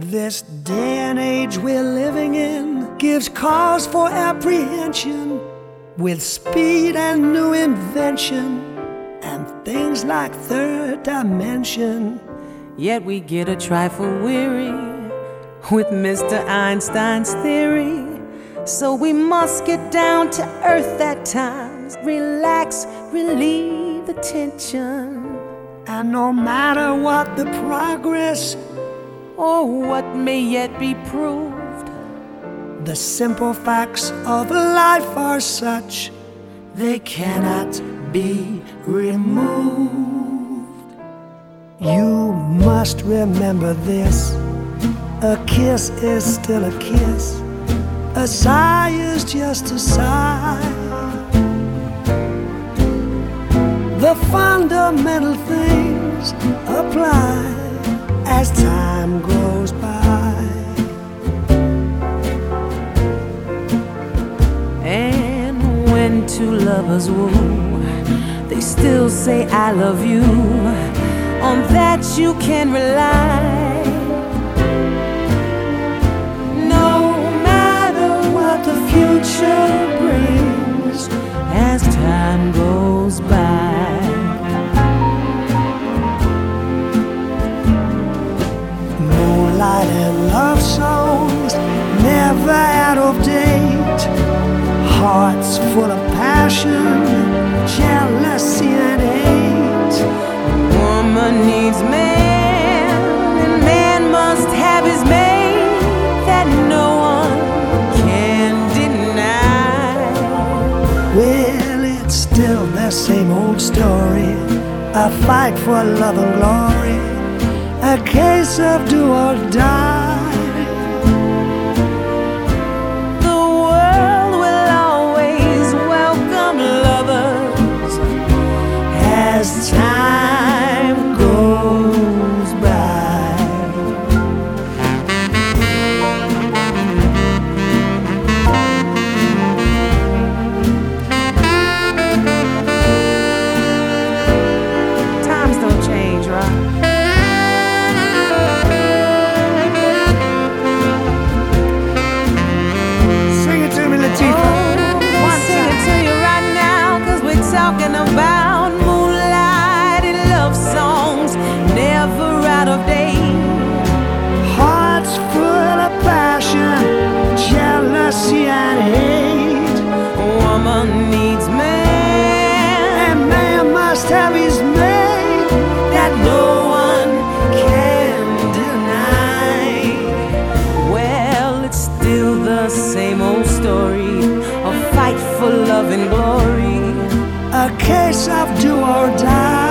This day and age we're living in gives cause for apprehension, with speed and new invention and things like third dimension. Yet we get a trifle weary with Mr. Einstein's theory. So we must get down to earth at times, relax, relieve the tension. And no matter what the progress or what may yet be proved, the simple facts of life are such they cannot be removed. You must remember this: a kiss is still a kiss, a sigh is just a sigh. The fundamental things apply as time goes by. And when two lovers woo, they still say I love you. On that you can rely. No matter what the future brings as time goes by. Moonlight and love songs, never out of date. Hearts full of passion, jealousy and hate. Woman needs man, and man must have his mate, that no one can deny. Well, it's still the same old story, a fight for love and glory, a case of do or die. The world will always welcome lovers as time goes by. Times don't change, right? Talking about moonlight and love songs, never out of date. Hearts full of passion, jealousy and hate. Woman needs man, and man must have his mate, that no one can deny. Well, it's still the same old story, a fight for love and glory, a case of do or die.